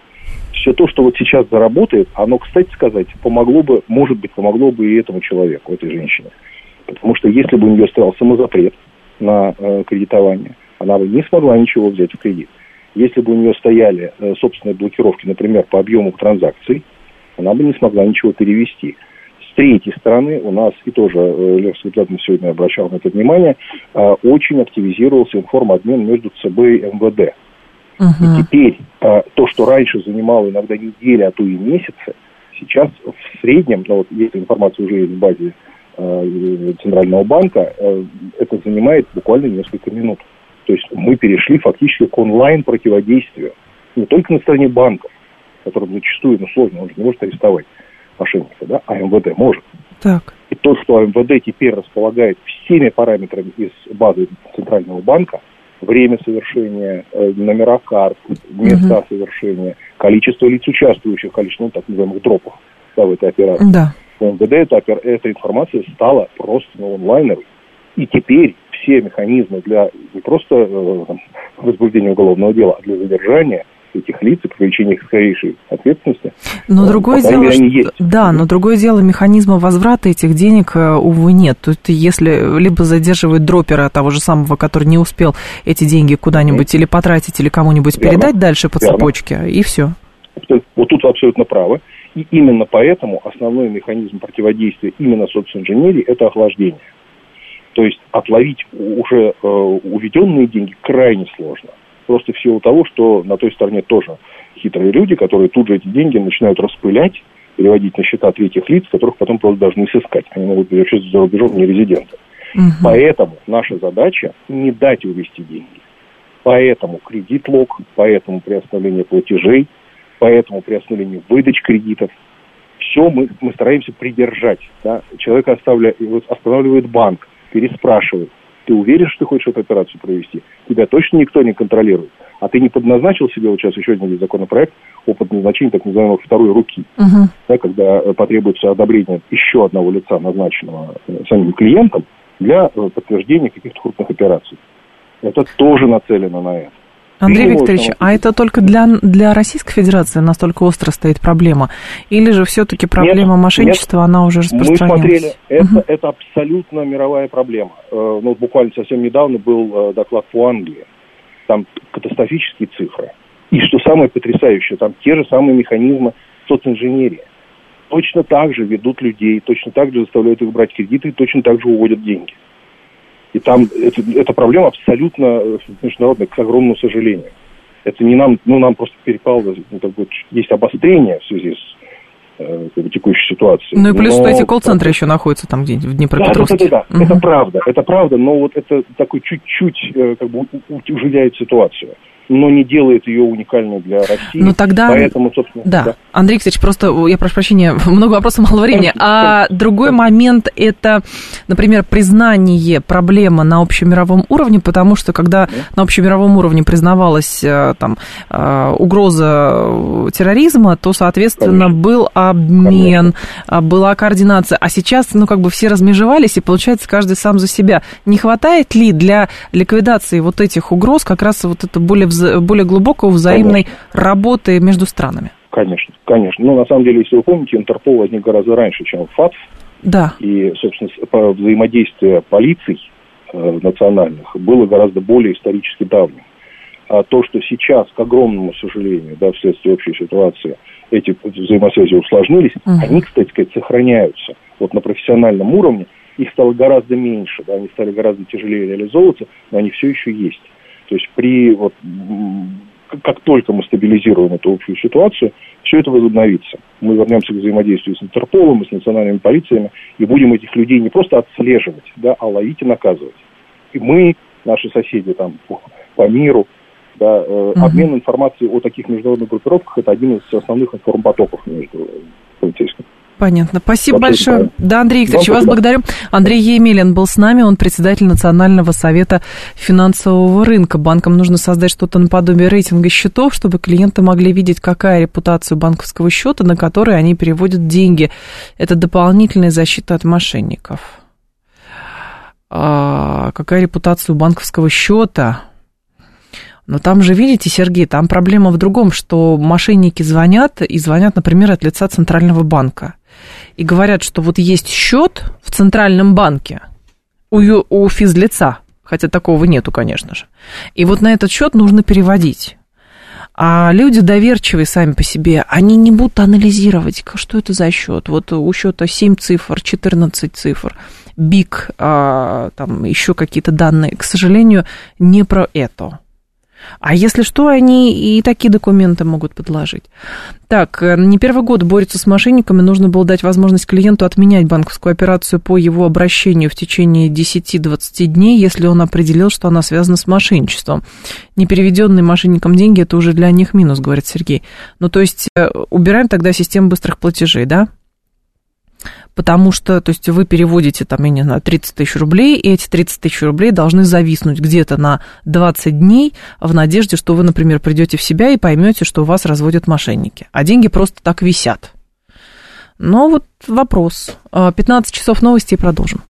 Speaker 7: Все то, что вот сейчас заработает, оно, кстати сказать, помогло бы, может быть, помогло бы и этому человеку, этой женщине. Потому что если бы у нее стоял самозапрет на э, кредитование, она бы не смогла ничего взять в кредит. Если бы у нее стояли э, собственные блокировки, например, по объему транзакций, она бы не смогла ничего перевести. С третьей стороны, у нас, и тоже э, Лев Светлятин сегодня обращал на это внимание, э, очень активизировался информобмен между ЦБ и эм вэ дэ. Uh-huh. И теперь э, то, что раньше занимало иногда недели, а то и месяцы, сейчас в среднем, ну, вот если информация уже есть в базе э, Центрального банка, э, это занимает буквально несколько минут. То есть мы перешли фактически к онлайн-противодействию. Не только на стороне банков, которым зачастую, ну, сложно, он же не может арестовать мошенника, да, а эм вэ дэ может. Так. И то, что эм вэ дэ теперь располагает всеми параметрами из базы Центрального банка, время совершения, номера карт, места угу. совершения, количество лиц, участвующих, количество, ну, так называемых дропов, да, в этой операции. Да. У эм вэ дэ эта, эта информация стала просто, ну, онлайновой. И теперь все механизмы для не просто э, возбуждения уголовного дела, а для задержания этих лиц и привлечения их к скорейшей ответственности.
Speaker 2: Но э, другое дело, что, да, но другое дело, механизма возврата этих денег, увы, нет. То есть если либо задерживают дропера того же самого, который не успел эти деньги куда-нибудь mm-hmm. или потратить, или кому-нибудь Верно. передать дальше по Верно. цепочке, и все.
Speaker 7: Вот тут вы абсолютно правы. И именно поэтому основной механизм противодействия именно социнженерии – это охлаждение. То есть отловить уже э, уведенные деньги крайне сложно. Просто в силу того, что на той стороне тоже хитрые люди, которые тут же эти деньги начинают распылять, переводить на счета третьих лиц, которых потом просто должны сыскать. Они могут быть вообще за рубежом не резиденты. Угу. Поэтому наша задача не дать увести деньги. Поэтому кредит-лог, поэтому приостановление платежей, поэтому приостановление выдач кредитов. Все мы, мы стараемся придержать. Да? Человека оставля, останавливает банк, переспрашивает. Ты уверен, что ты хочешь эту операцию провести? Тебя точно никто не контролирует. А ты не подназначил себе, вот сейчас еще один законопроект о подназначении так называемой второй руки. Uh-huh. Да, когда потребуется одобрение еще одного лица, назначенного самим клиентом, для подтверждения каких-то крупных операций. Это тоже нацелено на это.
Speaker 2: Андрей Викторович, а это только для, для Российской Федерации настолько остро стоит проблема? Или же все-таки проблема нет, мошенничества, нет. она уже распространилась? Мы смотрели,
Speaker 7: это, угу. это абсолютно мировая проблема. Ну, буквально совсем недавно был доклад по Англии. Там катастрофические цифры. И что самое потрясающее, там те же самые механизмы социнженерии. Точно так же ведут людей, точно так же заставляют их брать кредиты, и точно так же уводят деньги. И там это, эта проблема абсолютно международная, к огромному сожалению. Это не нам, ну, нам просто перепало, ну, так вот, есть обострение в связи с э, текущей ситуации.
Speaker 2: Ну и плюс,
Speaker 7: но...
Speaker 2: что эти колл-центры еще находятся там где-нибудь в Днепропетровске.
Speaker 7: Да, да, да, да.
Speaker 2: Угу.
Speaker 7: Это правда, это правда, но вот это такой чуть-чуть э, как бы утяжеляет ситуацию, но не делает ее уникальной для России.
Speaker 2: Ну тогда,
Speaker 7: поэтому, собственно,
Speaker 2: да.
Speaker 7: да.
Speaker 2: Андрей Алексеевич, просто, я прошу прощения, много вопросов, мало времени. А другой момент – это, например, признание проблемы на общемировом уровне, потому что когда на общемировом уровне признавалась там угроза терроризма, то, соответственно, Конечно. был обмен, Конечно. была координация. А сейчас, ну, как бы все размежевались, и, получается, каждый сам за себя. Не хватает ли для ликвидации вот этих угроз как раз вот это более более глубокой взаимной конечно. работы между странами?
Speaker 7: Конечно, конечно. Ну, на самом деле, если вы помните, Интерпол возник гораздо раньше, чем ФАТФ. Да. И, собственно, взаимодействие полиций э, национальных было гораздо более исторически давним. А то, что сейчас, к огромному сожалению, да, вследствие общей ситуации, эти взаимосвязи усложнились, угу. они, кстати сказать, сохраняются. Вот на профессиональном уровне их стало гораздо меньше, да, они стали гораздо тяжелее реализовываться, но они все еще есть. То есть при вот как только мы стабилизируем эту общую ситуацию, все это возобновится. Мы вернемся к взаимодействию с Интерполом и с национальными полициями и будем этих людей не просто отслеживать, да, а ловить и наказывать. И мы, наши соседи там по, по миру, да, э, угу. обмен информацией о таких международных группировках – это один из основных информпотоков между полицейскими.
Speaker 2: Понятно. Спасибо большое. Правильно. Да, Андрей Викторович, вас благодарю. Андрей Емелин был с нами, он председатель Национального совета финансового рынка. Банкам нужно создать что-то наподобие рейтинга счетов, чтобы клиенты могли видеть, какая репутация банковского счета, на который они переводят деньги. Это дополнительная защита от мошенников. А какая репутация у банковского счета? Но там же, видите, Сергей, там проблема в другом, что мошенники звонят, и звонят, например, от лица Центрального банка. И говорят, что вот есть счет в Центральном банке у, у физлица, хотя такого нету, конечно же. И вот на этот счет нужно переводить. А люди доверчивые сами по себе, они не будут анализировать, что это за счет. Вот у счета семь цифр, четырнадцать цифр, БИК, а, там еще какие-то данные. К сожалению, не про это. А если что, они и такие документы могут подложить. Так, не первый год борются с мошенниками. Нужно было дать возможность клиенту отменять банковскую операцию по его обращению в течение десять-двадцать дней, если он определил, что она связана с мошенничеством. Не переведенные мошенникам деньги – это уже для них минус, говорит Сергей. Ну, то есть, убираем тогда систему быстрых платежей, да? Потому что, то есть, вы переводите, там, я не знаю, тридцать тысяч рублей, и эти тридцать тысяч рублей должны зависнуть где-то на двадцать дней в надежде, что вы, например, придете в себя и поймете, что у вас разводят мошенники. А деньги просто так висят. Но вот вопрос. пятнадцать часов новостей, продолжим.